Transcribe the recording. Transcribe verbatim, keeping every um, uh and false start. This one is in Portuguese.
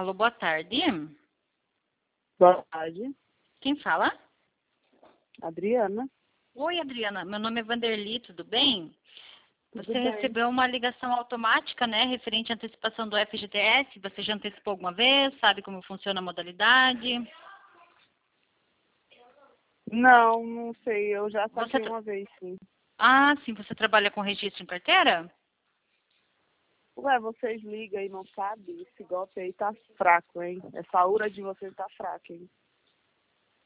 Alô, boa tarde. Boa tarde, Quem fala? Adriana. Oi, Adriana. Meu nome é Vanderly, tudo bem? Tudo Você bem? recebeu uma ligação automática, né, referente à antecipação do F G T S. Você já antecipou alguma vez? Sabe como funciona a modalidade? Não, não sei, eu já Você saquei tra- uma vez, sim. Ah, sim. Você trabalha com registro em carteira? Ué, vocês ligam e não sabem? Esse golpe aí tá fraco, hein? Essa aura de vocês tá fraca, hein?